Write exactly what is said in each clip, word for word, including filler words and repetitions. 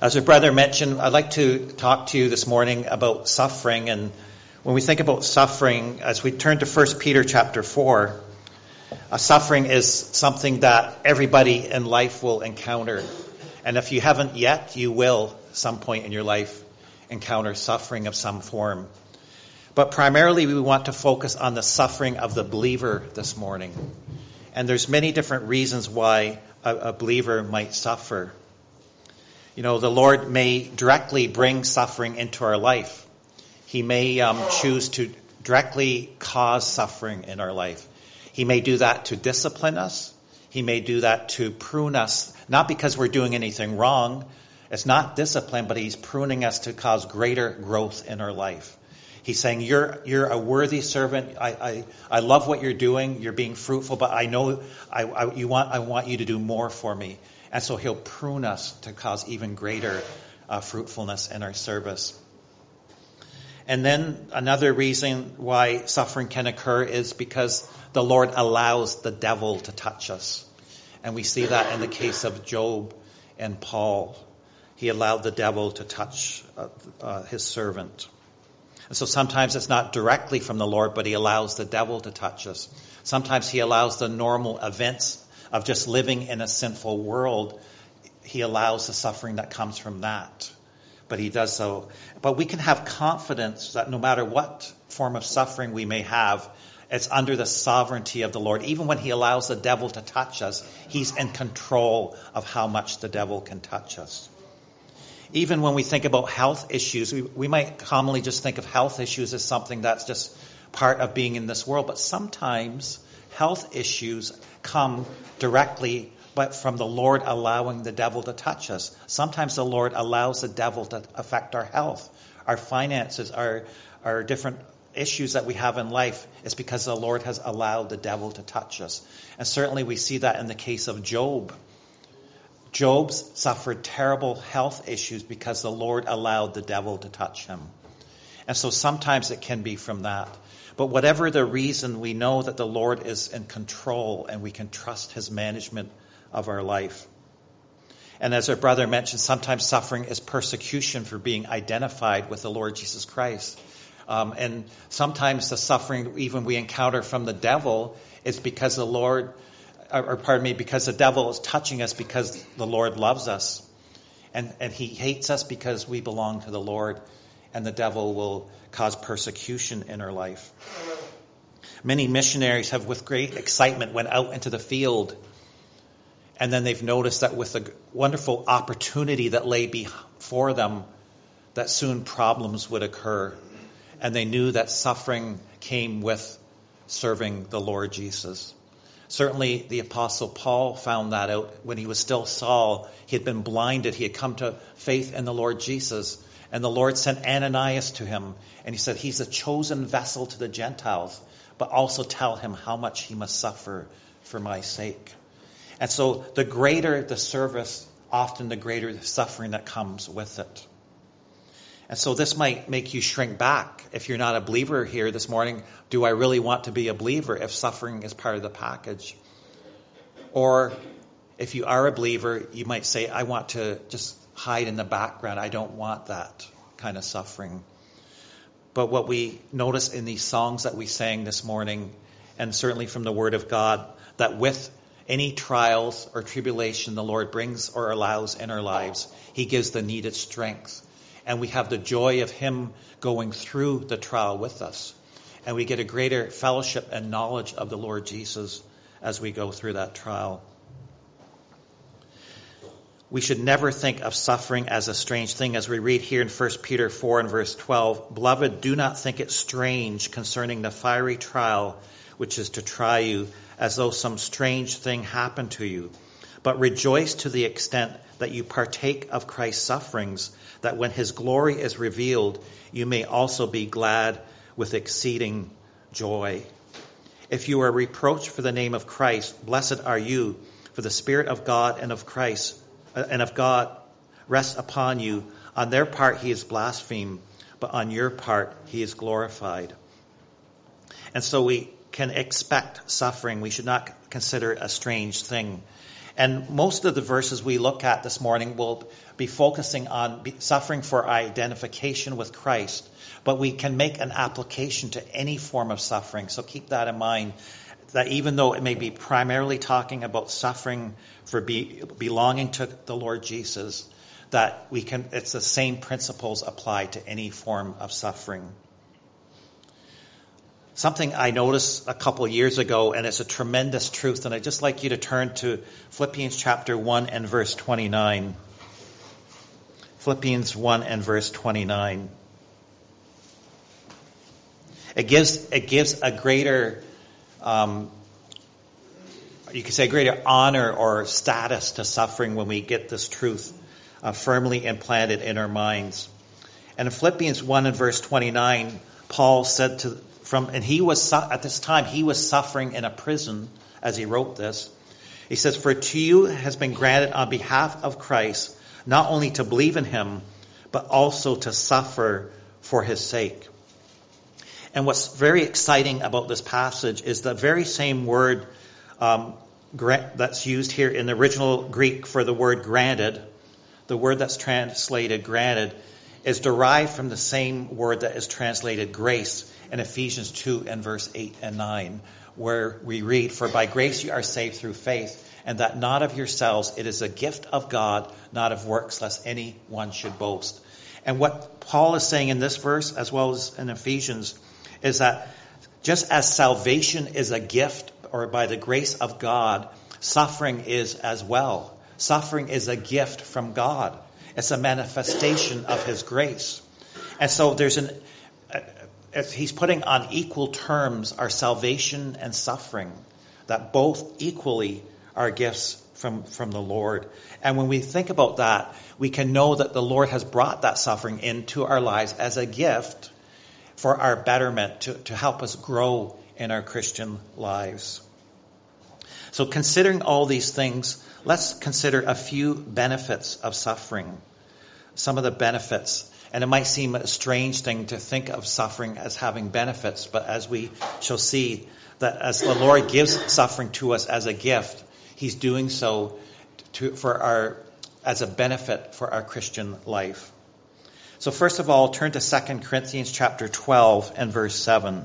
As your brother mentioned, I'd like to talk to you this morning about suffering. And when we think about suffering, as we turn to First Peter chapter four, uh, suffering is something that everybody in life will encounter. And if you haven't yet, you will, at some point in your life, encounter suffering of some form. But primarily, we want to focus on the suffering of the believer this morning. And there's many different reasons why a, a believer might suffer. You know, the Lord may directly bring suffering into our life. He may um, choose to directly cause suffering in our life. He may do that to discipline us. He may do that to prune us, not because we're doing anything wrong. It's not discipline, but he's pruning us to cause greater growth in our life. He's saying, you're you're a worthy servant. I I, I love what you're doing. You're being fruitful, but I know I, I you want I want you to do more for me. And so he'll prune us to cause even greater uh, fruitfulness in our service. And then another reason why suffering can occur is because the Lord allows the devil to touch us. And we see that in the case of Job and Paul. He allowed the devil to touch uh, uh, his servant. And so sometimes it's not directly from the Lord, but he allows the devil to touch us. Sometimes he allows the normal events of just living in a sinful world. He allows the suffering that comes from that. But he does so. But we can have confidence that no matter what form of suffering we may have, it's under the sovereignty of the Lord. Even when he allows the devil to touch us, he's in control of how much the devil can touch us. Even when we think about health issues, we, we might commonly just think of health issues as something that's just part of being in this world. But sometimes health issues come directly but from the Lord allowing the devil to touch us. Sometimes the Lord allows the devil to affect our health, our finances, our, our different issues that we have in life. It's because the Lord has allowed the devil to touch us. And certainly we see that in the case of Job. Job suffered terrible health issues because the Lord allowed the devil to touch him. And so sometimes it can be from that. But whatever the reason, we know that the Lord is in control and we can trust his management of our life. And as our brother mentioned, sometimes suffering is persecution for being identified with the Lord Jesus Christ. Um, and sometimes the suffering even we encounter from the devil is because the Lord, or, or pardon me, because the devil is touching us because the Lord loves us. And, and he hates us because we belong to the Lord. And the devil will cause persecution in our life. Many missionaries have, with great excitement, went out into the field. And then they've noticed that with the wonderful opportunity that lay before them, that soon problems would occur. And they knew that suffering came with serving the Lord Jesus. Certainly the Apostle Paul found that out when he was still Saul. He had been blinded. He had come to faith in the Lord Jesus. And the Lord sent Ananias to him. And he said, he's a chosen vessel to the Gentiles. But also tell him how much he must suffer for my sake. And so the greater the service, often the greater the suffering that comes with it. And so this might make you shrink back. If you're not a believer here this morning, do I really want to be a believer if suffering is part of the package? Or if you are a believer, you might say, I want to just hide in the background. I don't want that kind of suffering. But what we notice in these songs that we sang this morning, and certainly from the Word of God, that with any trials or tribulation the Lord brings or allows in our lives, he gives the needed strength. And we have the joy of him going through the trial with us. And we get a greater fellowship and knowledge of the Lord Jesus as we go through that trial. We should never think of suffering as a strange thing. As we read here in First Peter four and verse twelve, Beloved, do not think it strange concerning the fiery trial which is to try you, as though some strange thing happened to you. But rejoice to the extent that you partake of Christ's sufferings, that when his glory is revealed, you may also be glad with exceeding joy. If you are reproached for the name of Christ, blessed are you, for the Spirit of God and of Christ and of God rests upon you. On their part he is blasphemed, but on your part he is glorified. And so we can expect suffering. We should not consider it a strange thing. And most of the verses we look at this morning will be focusing on suffering for identification with Christ. But we can make an application to any form of suffering. So keep that in mind, that even though it may be primarily talking about suffering for be, belonging to the Lord Jesus, that we can, it's the same principles apply to any form of suffering. Something I noticed a couple of years ago, and it's a tremendous truth, and I'd just like you to turn to Philippians chapter one and verse twenty-nine. Philippians one and verse twenty-nine. It gives, it gives a greater, um, you could say greater honor or status to suffering when we get this truth uh, firmly implanted in our minds. And in Philippians one and verse twenty-nine, Paul said to From, and he was, at this time, he was suffering in a prison as he wrote this. He says, "For to you has been granted on behalf of Christ, not only to believe in him, but also to suffer for his sake." And what's very exciting about this passage is the very same word um, that's used here in the original Greek for the word granted, the word that's translated granted, is derived from the same word that is translated grace in Ephesians two and verse eight and nine, where we read, "For by grace you are saved through faith, and that not of yourselves, it is a gift of God, not of works, lest anyone should boast." And what Paul is saying in this verse, as well as in Ephesians, is that just as salvation is a gift, or by the grace of God, suffering is as well. Suffering is a gift from God. It's a manifestation of his grace. And so there's an, uh, he's putting on equal terms our salvation and suffering, that both equally are gifts from, from the Lord. And when we think about that, we can know that the Lord has brought that suffering into our lives as a gift for our betterment, to, to help us grow in our Christian lives. So considering all these things, let's consider a few benefits of suffering. Some of the benefits. And it might seem a strange thing to think of suffering as having benefits, but as we shall see, that as the Lord gives suffering to us as a gift, he's doing so to, for our, as a benefit for our Christian life. So first of all, turn to Second Corinthians chapter twelve and verse seven.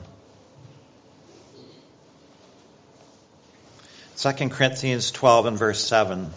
Second Corinthians twelve and verse seven.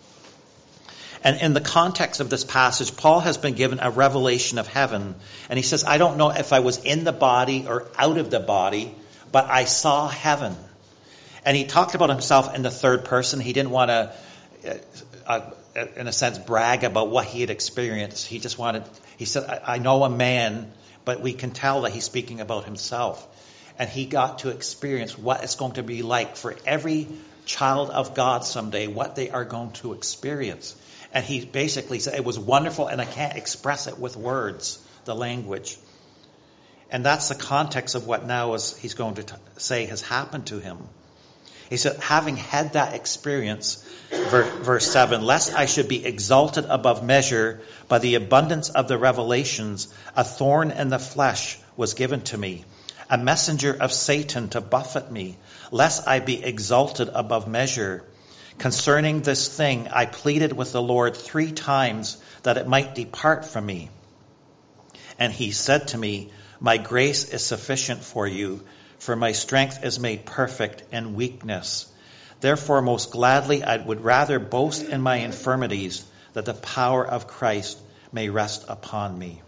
And in the context of this passage, Paul has been given a revelation of heaven. And he says, "I don't know if I was in the body or out of the body, but I saw heaven." And he talked about himself in the third person. He didn't want to, uh, uh, in a sense, brag about what he had experienced. He just wanted, he said, I, I know a man, but we can tell that he's speaking about himself. And he got to experience what it's going to be like for every child of God someday, what they are going to experience. And he basically said it was wonderful, and I can't express it with words, the language. And that's the context of what now is he's going to t- say has happened to him. He said, having had that experience, verse seven, "Lest I should be exalted above measure by the abundance of the revelations, a thorn in the flesh was given to me, a messenger of Satan to buffet me, lest I be exalted above measure. Concerning this thing, I pleaded with the Lord three times that it might depart from me. And he said to me, my grace is sufficient for you, for my strength is made perfect in weakness. Therefore, most gladly, I would rather boast in my infirmities, that the power of Christ may rest upon me."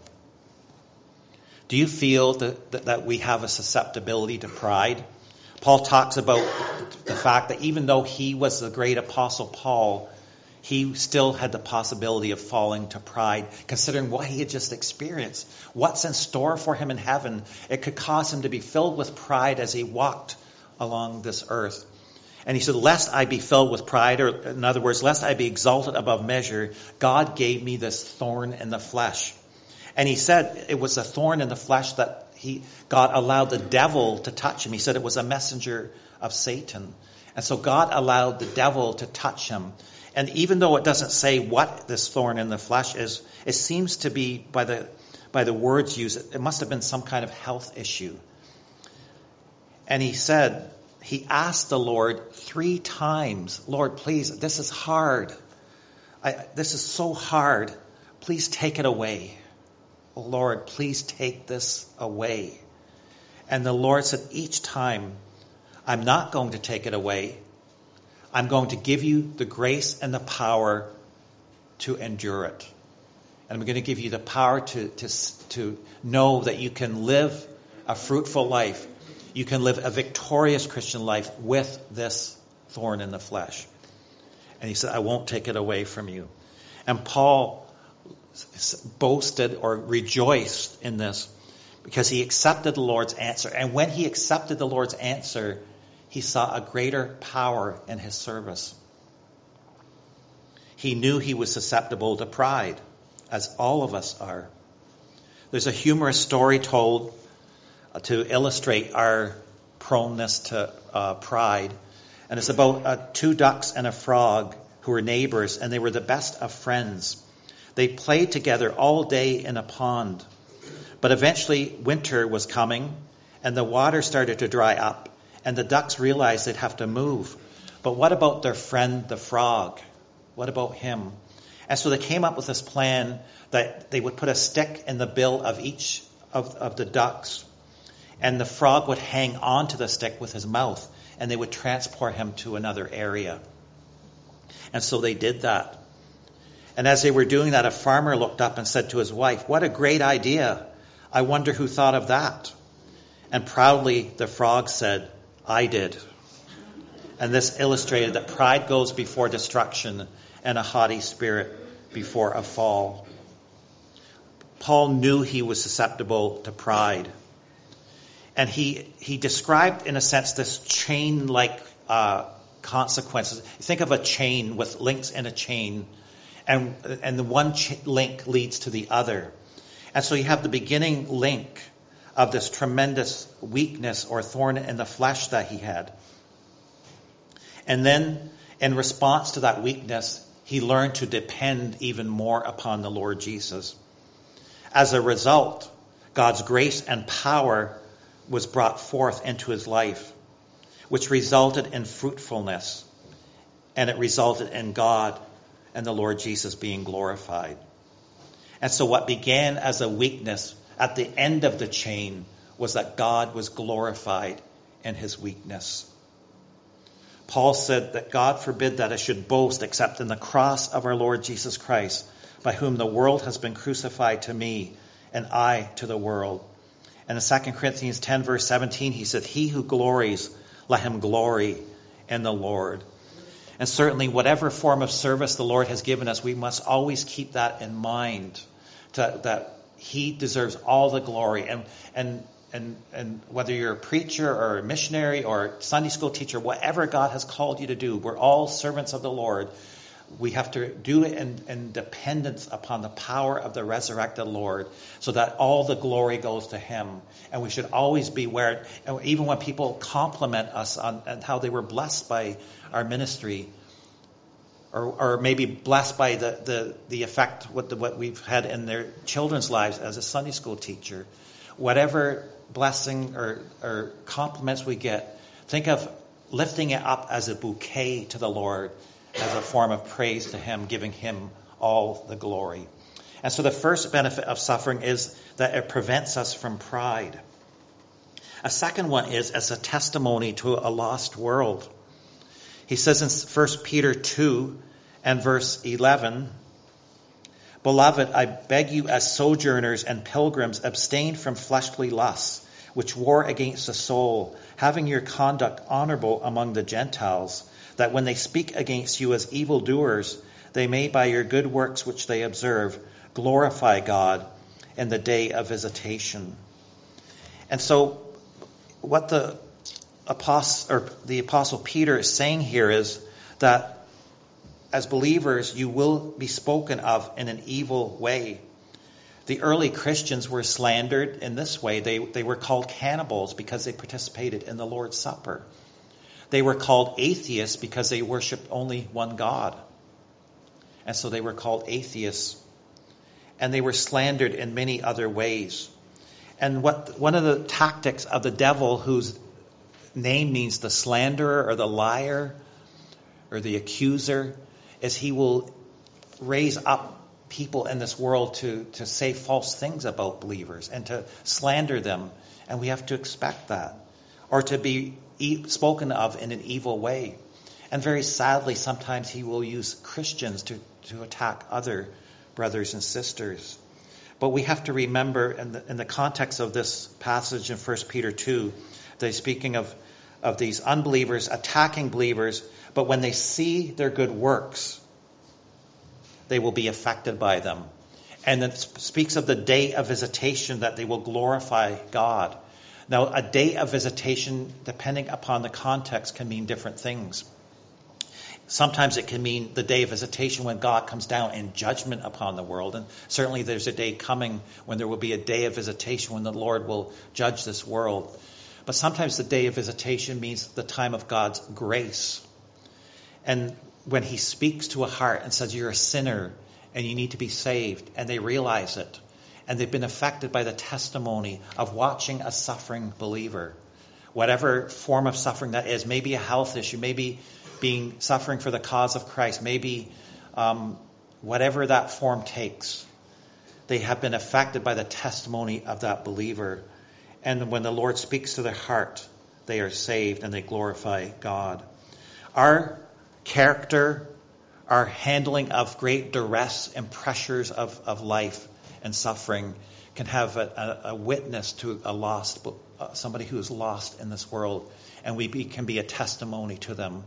Do you feel that, that, that we have a susceptibility to pride? Paul talks about the fact that even though he was the great apostle Paul, he still had the possibility of falling to pride, considering what he had just experienced. What's in store for him in heaven? It could cause him to be filled with pride as he walked along this earth. And he said, lest I be filled with pride, or in other words, lest I be exalted above measure, God gave me this thorn in the flesh. And he said it was a thorn in the flesh that he God allowed the devil to touch him. He said it was a messenger of Satan. And so God allowed the devil to touch him. And even though it doesn't say what this thorn in the flesh is, it seems to be, by the by the words used, it must have been some kind of health issue. And he said, he asked the Lord three times, Lord, please, this is hard. I, this is so hard. Please take it away. Oh, Lord, please take this away. And the Lord said each time, I'm not going to take it away. I'm going to give you the grace and the power to endure it. And I'm going to give you the power to, to, to know that you can live a fruitful life. You can live a victorious Christian life with this thorn in the flesh. And he said, I won't take it away from you. And Paul boasted or rejoiced in this because he accepted the Lord's answer. And when he accepted the Lord's answer, he saw a greater power in his service. He knew he was susceptible to pride, as all of us are. There's a humorous story told to illustrate our proneness to uh, pride. And it's about uh, two ducks and a frog who were neighbors, and they were the best of friends. They played together all day in a pond. But eventually winter was coming, and the water started to dry up, and the ducks realized they'd have to move. But what about their friend, the frog? What about him? And so they came up with this plan that they would put a stick in the bill of each of, of the ducks, and the frog would hang on to the stick with his mouth, and they would transport him to another area. And so they did that. And as they were doing that, a farmer looked up and said to his wife, what a great idea. I wonder who thought of that. And proudly the frog said, I did. And this illustrated that pride goes before destruction and a haughty spirit before a fall. Paul knew he was susceptible to pride. And he he described, in a sense, this chain-like uh, consequences. Think of a chain with links in a chain, and and the one ch- link leads to the other. And so you have the beginning link of this tremendous weakness or thorn in the flesh that he had. And then, in response to that weakness, he learned to depend even more upon the Lord Jesus. As a result, God's grace and power was brought forth into his life, which resulted in fruitfulness, and it resulted in God and the Lord Jesus being glorified. And so what began as a weakness at the end of the chain was that God was glorified in his weakness. Paul said that God forbid that I should boast except in the cross of our Lord Jesus Christ, by whom the world has been crucified to me and I to the world. And in Second Corinthians ten, verse seventeen, he said, he who glories, let him glory in the Lord. And certainly whatever form of service the Lord has given us, we must always keep that in mind, to, that he deserves all the glory. And, and, and, and whether you're a preacher or a missionary or Sunday school teacher, whatever God has called you to do, we're all servants of the Lord. We have to do it in, in dependence upon the power of the resurrected Lord, so that all the glory goes to him. And we should always be aware, even when people compliment us on, on how they were blessed by our ministry, or, or maybe blessed by the, the, the effect what, the, what we've had in their children's lives as a Sunday school teacher. Whatever blessing or, or compliments we get, think of lifting it up as a bouquet to the Lord, as a form of praise to him, giving him all the glory. And so the first benefit of suffering is that it prevents us from pride. A second one is as a testimony to a lost world. He says in First Peter two and verse eleven, Beloved, I beg you as sojourners and pilgrims, abstain from fleshly lusts, which war against the soul, having your conduct honorable among the Gentiles, that when they speak against you as evildoers, they may by your good works which they observe glorify God in the day of visitation. And so what the apostle, or the apostle Peter is saying here is that as believers, you will be spoken of in an evil way. The early Christians were slandered in this way. They, they were called cannibals because they participated in the Lord's Supper. They were called atheists because they worshiped only one God. And so they were called atheists. And they were slandered in many other ways. And what one of the tactics of the devil, who's name means the slanderer or the liar or the accuser, is he will raise up people in this world to, to say false things about believers and to slander them. And we have to expect that. Or to be e- spoken of in an evil way. And very sadly, sometimes he will use Christians to, to attack other brothers and sisters. But we have to remember in the, in the context of this passage in First Peter two, they're speaking of, of these unbelievers attacking believers, but when they see their good works, they will be affected by them. And it speaks of the day of visitation, that they will glorify God. Now, a day of visitation, depending upon the context, can mean different things. Sometimes it can mean the day of visitation when God comes down in judgment upon the world. And certainly there's a day coming when there will be a day of visitation when the Lord will judge this world. But sometimes the day of visitation means the time of God's grace. And when he speaks to a heart and says, you're a sinner and you need to be saved, and they realize it, and they've been affected by the testimony of watching a suffering believer, whatever form of suffering that is, maybe a health issue, maybe being suffering for the cause of Christ, maybe um, whatever that form takes, they have been affected by the testimony of that believer. And when the Lord speaks to their heart, they are saved and they glorify God. Our character, our handling of great duress and pressures of, of life and suffering can have a, a, a witness to a lost, uh, somebody who is lost in this world, and we be, can be a testimony to them.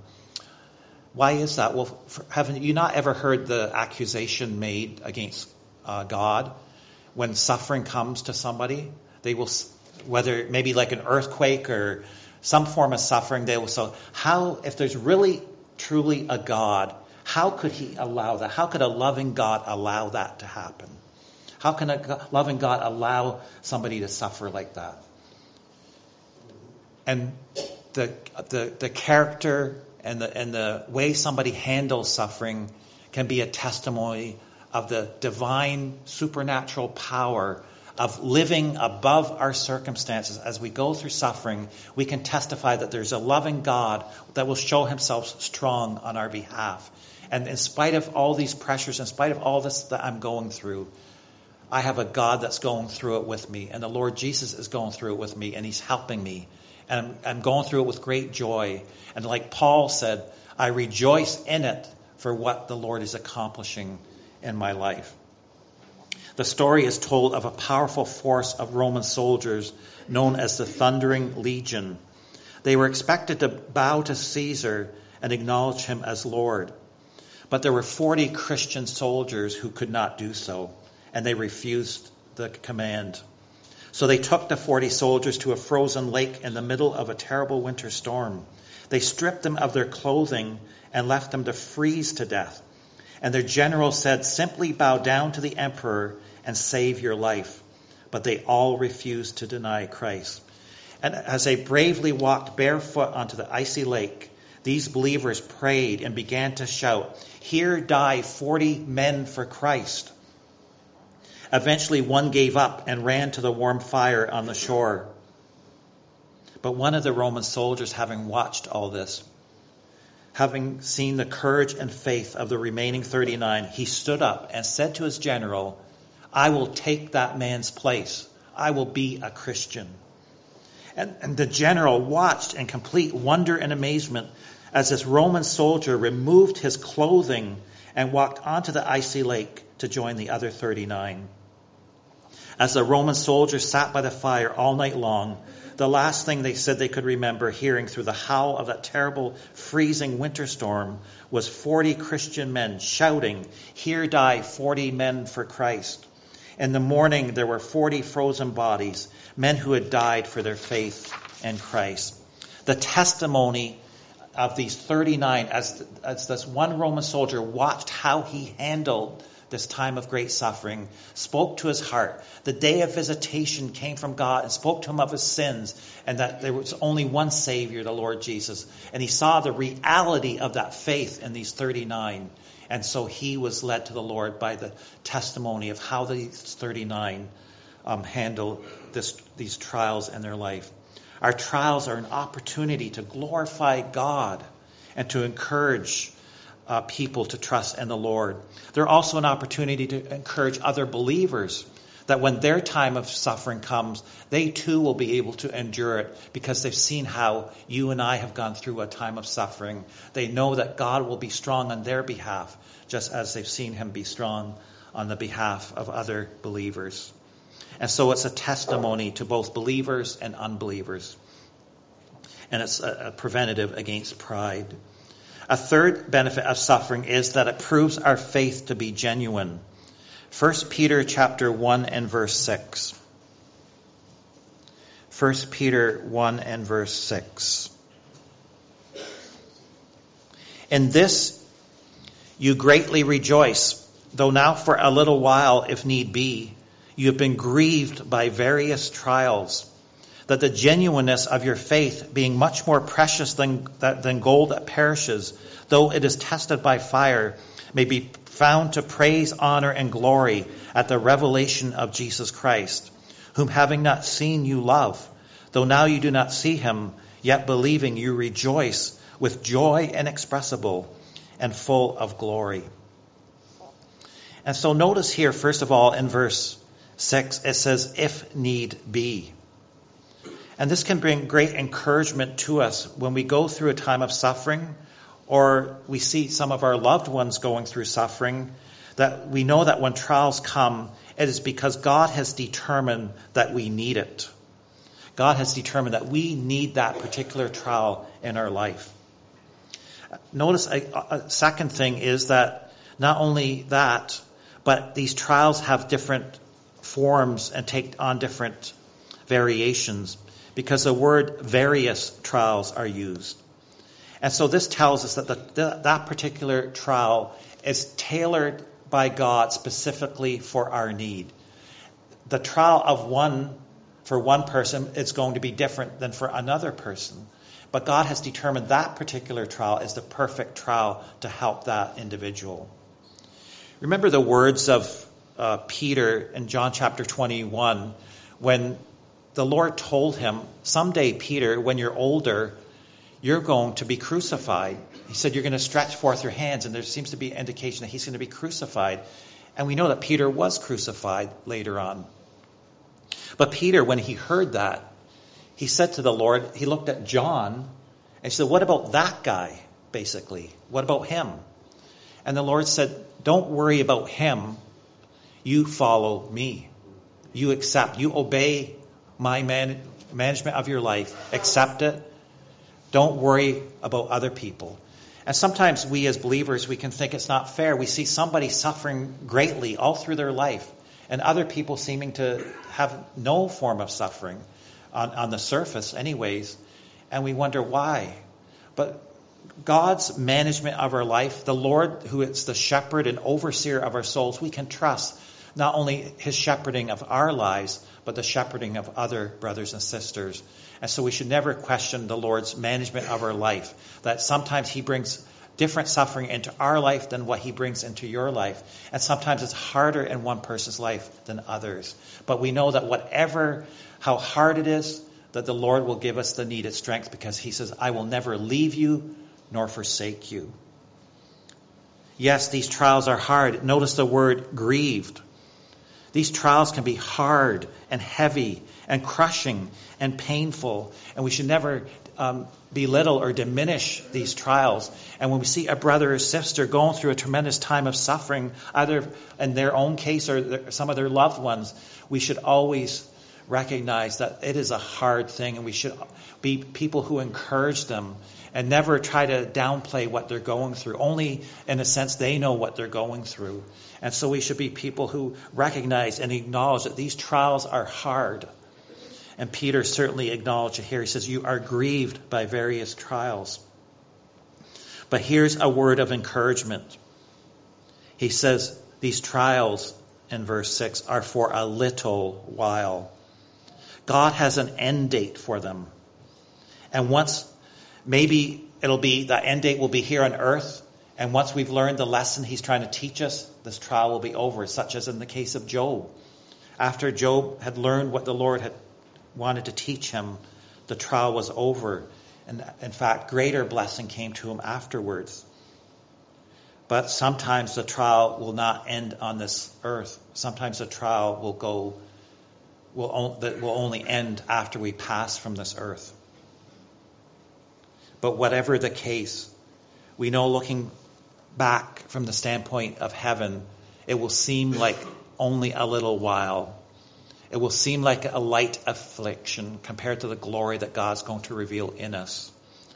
Why is that? Well, for, haven't you not ever heard the accusation made against uh, God when suffering comes to somebody? They will, whether maybe like an earthquake or some form of suffering, they will say, how, if there's really truly a God, how could he allow that? How could a loving God allow that to happen? How can a loving God allow somebody to suffer like that? And the the the character and the and the way somebody handles suffering can be a testimony of the divine supernatural power of living above our circumstances. As we go through suffering, we can testify that there's a loving God that will show himself strong on our behalf. And in spite of all these pressures, in spite of all this that I'm going through, I have a God that's going through it with me. And the Lord Jesus is going through it with me, and he's helping me. And I'm, I'm going through it with great joy. And like Paul said, I rejoice in it for what the Lord is accomplishing in my life. The story is told of a powerful force of Roman soldiers known as the Thundering Legion. They were expected to bow to Caesar and acknowledge him as Lord. But there were forty Christian soldiers who could not do so, and they refused the command. So they took the forty soldiers to a frozen lake in the middle of a terrible winter storm. They stripped them of their clothing and left them to freeze to death. And their general said, simply bow down to the emperor and save your life. But they all refused to deny Christ. And as they bravely walked barefoot onto the icy lake, these believers prayed and began to shout, here die forty men for Christ. Eventually one gave up and ran to the warm fire on the shore. But one of the Roman soldiers, having watched all this, having seen the courage and faith of the remaining thirty-nine, he stood up and said to his general, I will take that man's place. I will be a Christian. And, and the general watched in complete wonder and amazement as this Roman soldier removed his clothing and walked onto the icy lake to join the other thirty-nine. As the Roman soldiers sat by the fire all night long, the last thing they said they could remember hearing through the howl of that terrible freezing winter storm was forty Christian men shouting, here die forty men for Christ. In the morning there were forty frozen bodies, men who had died for their faith in Christ. The testimony of these thirty-nine, as, as this one Roman soldier watched how he handled this time of great suffering, spoke to his heart. The day of visitation came from God and spoke to him of his sins, and that there was only one Savior, the Lord Jesus. And he saw the reality of that faith in these thirty-nine. And so he was led to the Lord by the testimony of how these thirty-nine um, handle this, these trials in their life. Our trials are an opportunity to glorify God and to encourage uh, people to trust in the Lord. They're also an opportunity to encourage other believers that when their time of suffering comes, they too will be able to endure it because they've seen how you and I have gone through a time of suffering. They know that God will be strong on their behalf, just as they've seen him be strong on the behalf of other believers. And so it's a testimony to both believers and unbelievers. And it's a, a preventative against pride. A third benefit of suffering is that it proves our faith to be genuine. First Peter chapter one and verse six. First Peter one and verse six. In this you greatly rejoice, though now for a little while, if need be, you have been grieved by various trials, that the genuineness of your faith, being much more precious than, than gold that perishes, though it is tested by fire, may be found to praise, honor, and glory at the revelation of Jesus Christ, whom having not seen you love, though now you do not see him, yet believing you rejoice with joy inexpressible and full of glory. And so notice here, first of all, in verse six, it says, if need be. And this can bring great encouragement to us when we go through a time of suffering, or we see some of our loved ones going through suffering, that we know that when trials come, it is because God has determined that we need it. God has determined that we need that particular trial in our life. Notice a, a second thing is that not only that, but these trials have different forms and take on different variations, because the word various trials are used. And so this tells us that the, the, that particular trial is tailored by God specifically for our need. The trial of one, for one person, is going to be different than for another person. But God has determined that particular trial is the perfect trial to help that individual. Remember the words of uh, Peter in John chapter twenty-one, when the Lord told him, someday, Peter, when you're older, you're going to be crucified. He said, you're going to stretch forth your hands, and there seems to be an indication that he's going to be crucified. And we know that Peter was crucified later on. But Peter, when he heard that, he said to the Lord, he looked at John and said, what about that guy, basically? What about him? And the Lord said, don't worry about him. You follow me. You accept, you obey my man, management of your life. Accept it. Don't worry about other people. And sometimes we as believers, we can think it's not fair. We see somebody suffering greatly all through their life, and other people seeming to have no form of suffering on, on the surface anyways. And we wonder why. But God's management of our life, the Lord, who is the shepherd and overseer of our souls, we can trust not only his shepherding of our lives, but the shepherding of other brothers and sisters. And so we should never question the Lord's management of our life, that sometimes he brings different suffering into our life than what he brings into your life. And sometimes it's harder in one person's life than others. But we know that whatever, how hard it is, that the Lord will give us the needed strength, because he says, I will never leave you nor forsake you. Yes, these trials are hard. Notice the word grieved. These trials can be hard and heavy and crushing and painful, and we should never um, belittle or diminish these trials. And when we see a brother or sister going through a tremendous time of suffering, either in their own case or their, some of their loved ones, we should always recognize that it is a hard thing, and we should be people who encourage them and never try to downplay what they're going through. Only in a sense they know what they're going through. And so we should be people who recognize and acknowledge that these trials are hard. And Peter certainly acknowledged it here. He says, you are grieved by various trials. But here's a word of encouragement. He says, these trials, in verse six, are for a little while. God has an end date for them. And once, maybe it'll be, the end date will be here on earth. And once we've learned the lesson he's trying to teach us, this trial will be over, such as in the case of Job. After Job had learned what the Lord had wanted to teach him, the trial was over. And in fact, greater blessing came to him afterwards. But sometimes the trial will not end on this earth. Sometimes the trial will go, will, that will only end after we pass from this earth. But whatever the case, we know looking back from the standpoint of heaven, it will seem like only a little while. It will seem like a light affliction compared to the glory that God's going to reveal in us.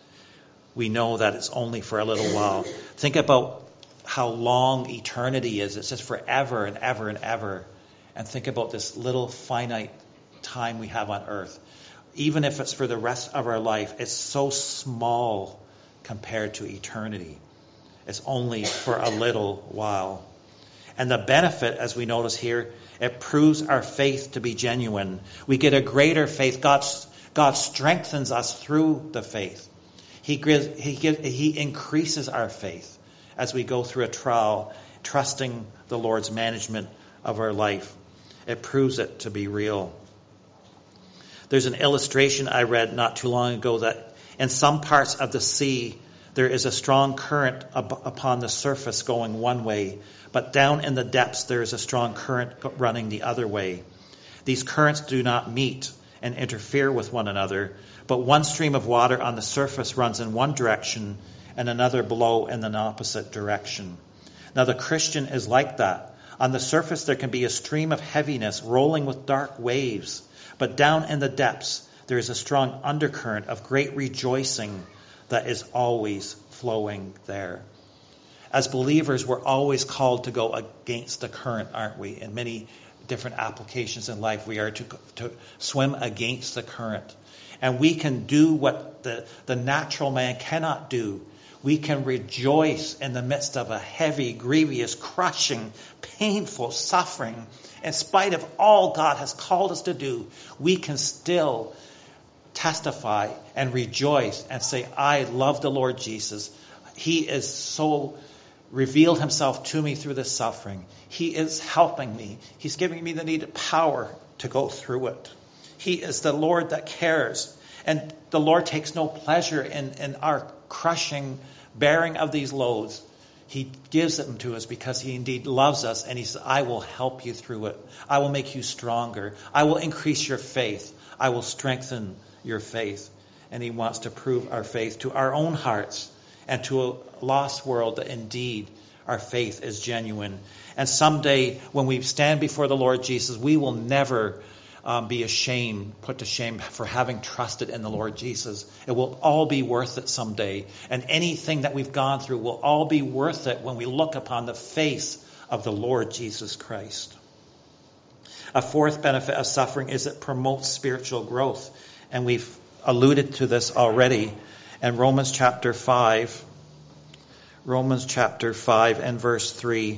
We know that it's only for a little while. Think about how long eternity is. It's just forever and ever and ever. And think about this little finite time we have on earth. Even if it's for the rest of our life, it's so small compared to eternity. It's only for a little while. And the benefit, as we notice here, it proves our faith to be genuine. We get a greater faith. God, God strengthens us through the faith. He gives, he gives, he increases our faith as we go through a trial, trusting the Lord's management of our life. It proves it to be real. There's an illustration I read not too long ago that in some parts of the sea, there is a strong current up upon the surface going one way, but down in the depths there is a strong current running the other way. These currents do not meet and interfere with one another, but one stream of water on the surface runs in one direction and another below in an opposite direction. Now the Christian is like that. On the surface there can be a stream of heaviness rolling with dark waves, but down in the depths there is a strong undercurrent of great rejoicing that is always flowing there. As believers, we're always called to go against the current, aren't we? In many different applications in life, we are to, to swim against the current. And we can do what the, the natural man cannot do. We can rejoice in the midst of a heavy, grievous, crushing, painful suffering. In spite of all God has called us to do, we can still testify and rejoice and say, I love the Lord Jesus. He is so revealed himself to me through this suffering. He is helping me. He's giving me the needed power to go through it. He is the Lord that cares. And the Lord takes no pleasure in, in our crushing, bearing of these loads. He gives them to us because he indeed loves us. And he says, I will help you through it. I will make you stronger. I will increase your faith. I will strengthen your faith. And he wants to prove our faith to our own hearts and to a lost world that indeed our faith is genuine. And someday when we stand before the Lord Jesus, we will never um, be ashamed, put to shame for having trusted in the Lord Jesus. It will all be worth it someday. And anything that we've gone through will all be worth it when we look upon the face of the Lord Jesus Christ. A fourth benefit of suffering is it promotes spiritual growth. And we've alluded to this already. In Romans chapter five, Romans chapter five and verse three.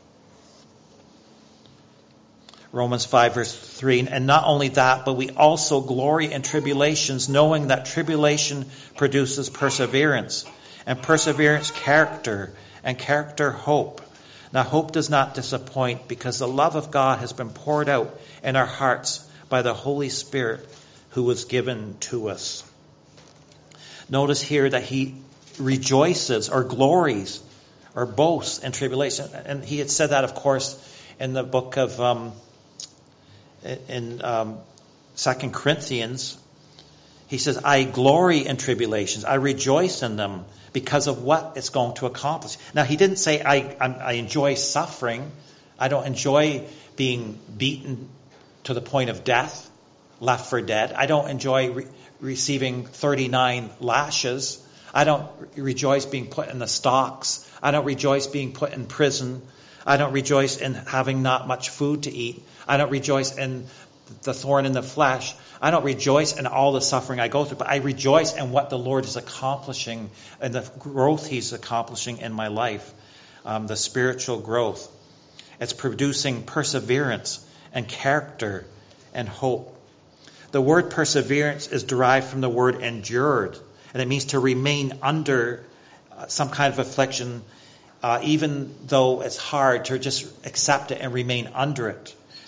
Romans five verse three. And not only that, but we also glory in tribulations, knowing that tribulation produces perseverance, and perseverance character, and character hope. Now hope does not disappoint, because the love of God has been poured out in our hearts by the Holy Spirit who was given to us. Notice here that he rejoices or glories or boasts in tribulation. And he had said that, of course, in the book of um, in um, Second Corinthians. He says, I glory in tribulations. I rejoice in them because of what it's going to accomplish. Now, he didn't say, I, I enjoy suffering. I don't enjoy being beaten to the point of death, left for dead. I don't enjoy re- receiving thirty-nine lashes. I don't rejoice being put in the stocks. I don't rejoice being put in prison. I don't rejoice in having not much food to eat. I don't rejoice in the thorn in the flesh. I don't rejoice in all the suffering I go through, but I rejoice in what the Lord is accomplishing and the growth he's accomplishing in my life, um, the spiritual growth. It's producing perseverance and character and hope. The word perseverance is derived from the word endured, and it means to remain under some kind of affliction, uh, even though it's hard to just accept it and remain under it.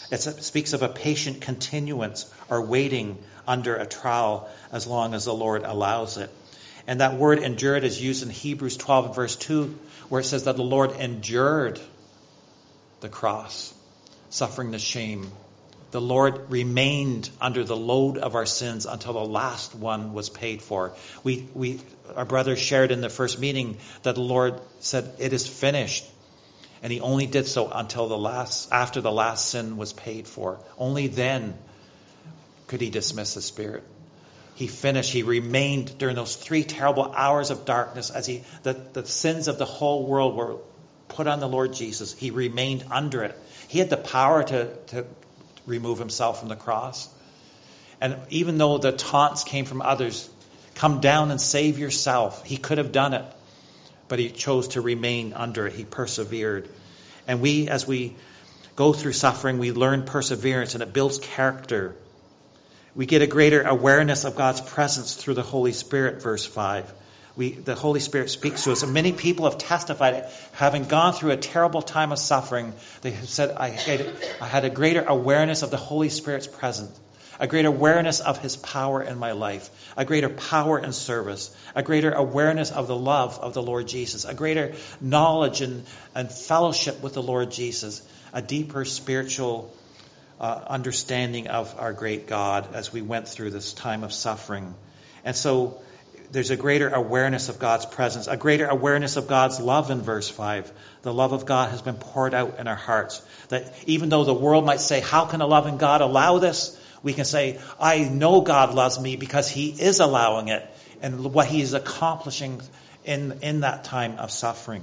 It's, it speaks of a patient continuance or waiting under a trial as long as the Lord allows it. And that word endured is used in Hebrews twelve and verse two, where it says that the Lord endured the cross, suffering the shame. The Lord remained under the load of our sins until the last one was paid for. We, we, our brothers shared in the first meeting that the Lord said, "It is finished." And he only did so until the last, after the last sin was paid for. Only then could he dismiss the spirit. He finished. He remained during those three terrible hours of darkness as he, the, the sins of the whole world were put on the Lord Jesus. He remained under it. He had the power to, to remove himself from the cross. And even though the taunts came from others, "Come down and save yourself," he could have done it. But he chose to remain under it. He persevered. And we, as we go through suffering, we learn perseverance, and it builds character. We get a greater awareness of God's presence through the Holy Spirit, verse five. We, the Holy Spirit speaks to us. And many people have testified, having gone through a terrible time of suffering, they have said, I had, I had a greater awareness of the Holy Spirit's presence, a greater awareness of his power in my life, a greater power in service, a greater awareness of the love of the Lord Jesus, a greater knowledge and, and fellowship with the Lord Jesus, a deeper spiritual uh, understanding of our great God as we went through this time of suffering. And so there's a greater awareness of God's presence, a greater awareness of God's love in verse five. The love of God has been poured out in our hearts. That even though the world might say, "How can a loving God allow this?" we can say, "I know God loves me because he is allowing it," and what he is accomplishing in, in that time of suffering.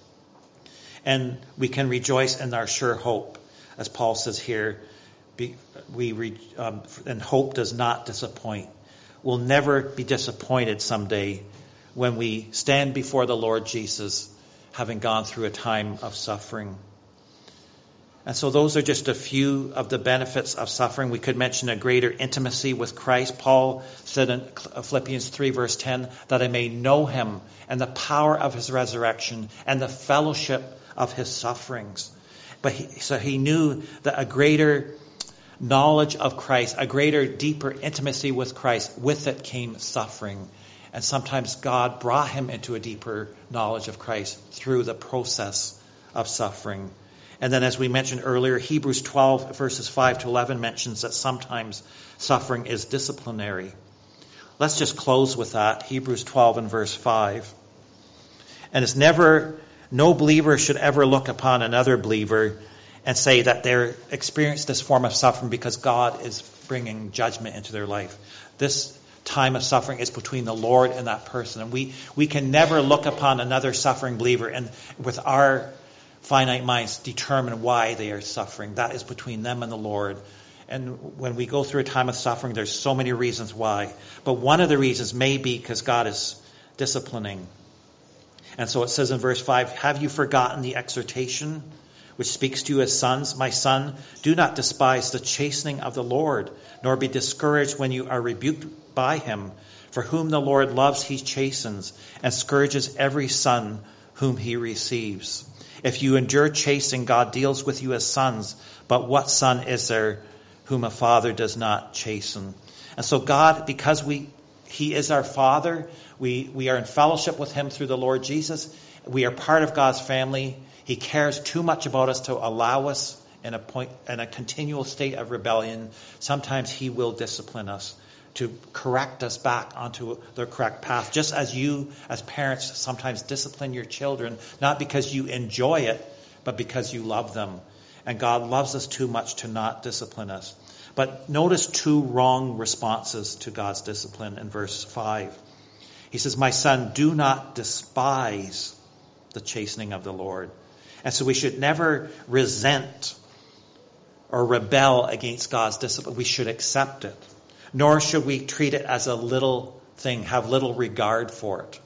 And we can rejoice in our sure hope. As Paul says here, we re, um, and hope does not disappoint. We'll never be disappointed someday when we stand before the Lord Jesus, having gone through a time of suffering. And so those are just a few of the benefits of suffering. We could mention a greater intimacy with Christ. Paul said in Philippians three verse ten, "that I may know him and the power of his resurrection and the fellowship of his sufferings." But he, so he knew that a greater knowledge of Christ, a greater, deeper intimacy with Christ, with it came suffering. And sometimes God brought him into a deeper knowledge of Christ through the process of suffering. And then, as we mentioned earlier, Hebrews twelve verses five to eleven mentions that sometimes suffering is disciplinary. Let's just close with that. Hebrews twelve and verse five. "And it's never, no believer should ever look upon another believer and say that they're experienced this form of suffering because God is bringing judgment into their life. This time of suffering is between the Lord and that person. And we, we can never look upon another suffering believer and with our finite minds determine why they are suffering. That is between them and the Lord. And when we go through a time of suffering, there's so many reasons why. But one of the reasons may be because God is disciplining. And so it says in verse five, "Have you forgotten the exhortation which speaks to you as sons? My son, do not despise the chastening of the Lord, nor be discouraged when you are rebuked by him. For whom the Lord loves, he chastens, and scourges every son whom he receives. If you endure chastening, God deals with you as sons. But what son is there whom a father does not chasten?" And so God, because we he is our Father, we, we are in fellowship with him through the Lord Jesus. We are part of God's family. He cares too much about us to allow us in a point, in a continual state of rebellion. Sometimes he will discipline us to correct us back onto the correct path. Just as you, as parents, sometimes discipline your children, not because you enjoy it, but because you love them. And God loves us too much to not discipline us. But notice two wrong responses to God's discipline in verse five. He says, "My son, do not despise the chastening of the Lord." And so we should never resent or rebel against God's discipline. We should accept it. Nor should we treat it as a little thing, have little regard for it.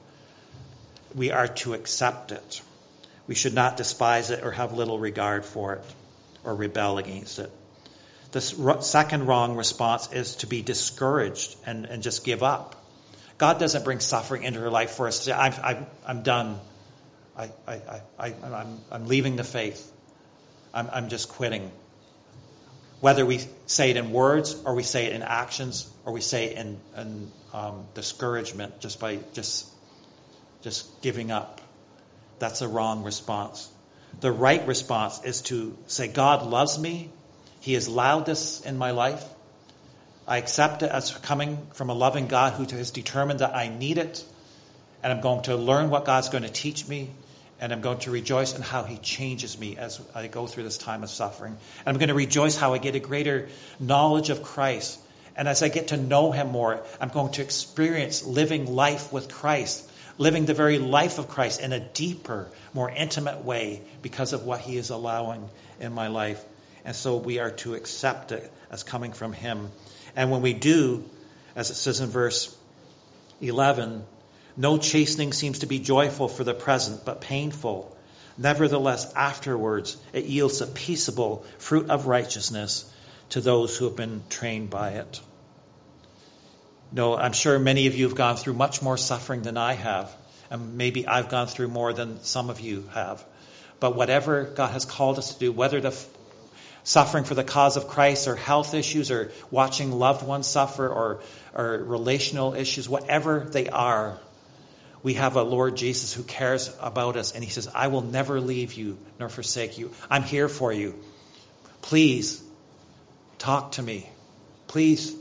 We are to accept it. We should not despise it or have little regard for it or rebel against it. The second wrong response is to be discouraged and, and just give up. God doesn't bring suffering into our life for us to say, I'm, I'm, I'm done. I, I, I, I'm, I'm leaving the faith. I'm, I'm just quitting. whether we say it in words or we say it in actions or we say it in, in um, discouragement, just by just just giving up. That's a wrong response. The right response is to say, God loves me. He has allowed this in my life. I accept it as coming from a loving God who has determined that I need it. And I'm going to learn what God's going to teach me. And I'm going to rejoice in how he changes me as I go through this time of suffering. And I'm going to rejoice how I get a greater knowledge of Christ. And as I get to know him more, I'm going to experience living life with Christ, living the very life of Christ in a deeper, more intimate way because of what he is allowing in my life. And so we are to accept it as coming from him. And when we do, as it says in verse eleven, no chastening seems to be joyful for the present, but painful. Nevertheless, afterwards, it yields a peaceable fruit of righteousness to those who have been trained by it. No, I'm sure many of you have gone through much more suffering than I have. And maybe I've gone through more than some of you have. But whatever God has called us to do, whether the f- suffering for the cause of Christ or health issues or watching loved ones suffer or, or relational issues, whatever they are, we have a Lord Jesus who cares about us. And he says, I will never leave you nor forsake you. I'm here for you. Please talk to me. Please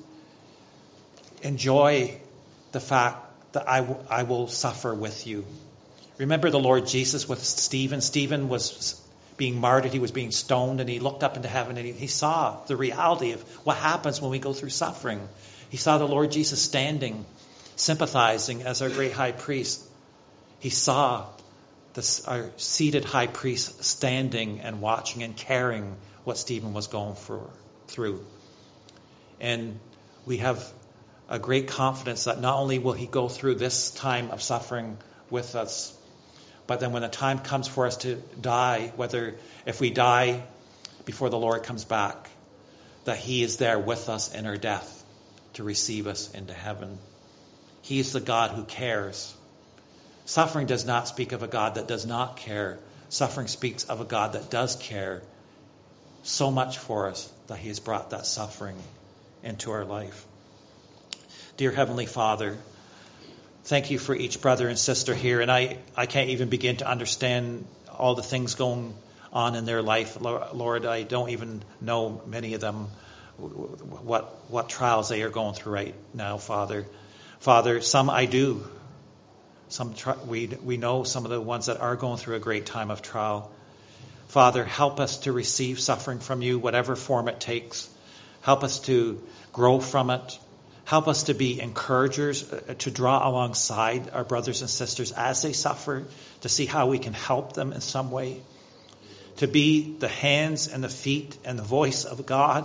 enjoy the fact that I, w- I will suffer with you. Remember the Lord Jesus with Stephen. Stephen was being martyred. He was being stoned, and he looked up into heaven and he, he saw the reality of what happens when we go through suffering. He saw the Lord Jesus standing, sympathizing as our great high priest. He saw this, our seated high priest standing and watching and caring what Stephen was going for, through. And we have a great confidence that not only will he go through this time of suffering with us, but then when the time comes for us to die, whether if we die before the Lord comes back, that he is there with us in our death to receive us into heaven. He is the God who cares. Suffering does not speak of a God that does not care. Suffering speaks of a God that does care so much for us that he has brought that suffering into our life. Dear Heavenly Father, thank you for each brother and sister here. And I, I can't even begin to understand all the things going on in their life. Lord, I don't even know many of them, what, what trials they are going through right now, Father. Father, some I do. Some tri- we we know some of the ones that are going through a great time of trial. Father, help us to receive suffering from you, whatever form it takes. Help us to grow from it. Help us to be encouragers, to draw alongside our brothers and sisters as they suffer, to see how we can help them in some way. To be the hands and the feet and the voice of God.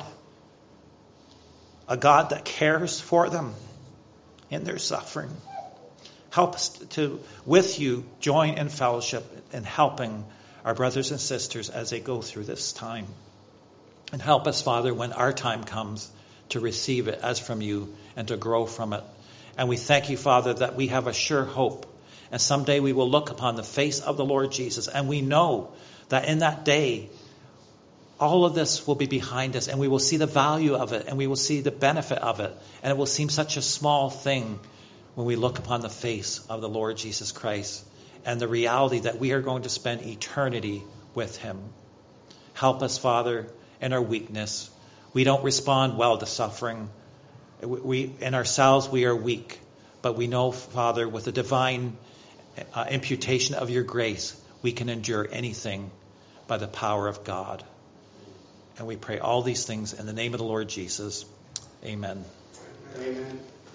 A God that cares for them in their suffering. Help us to, with you, join in fellowship in helping our brothers and sisters as they go through this time. And help us, Father, when our time comes, to receive it as from you and to grow from it. And we thank you, Father, that we have a sure hope. And someday we will look upon the face of the Lord Jesus. And we know that in that day, all of this will be behind us. And we will see the value of it. And we will see the benefit of it. And it will seem such a small thing when we look upon the face of the Lord Jesus Christ. And the reality that we are going to spend eternity with him. Help us, Father, in our weakness. We don't respond well to suffering. We, in ourselves, we are weak. But we know, Father, with the divine uh, imputation of your grace, we can endure anything by the power of God. And we pray all these things in the name of the Lord Jesus. Amen. Amen.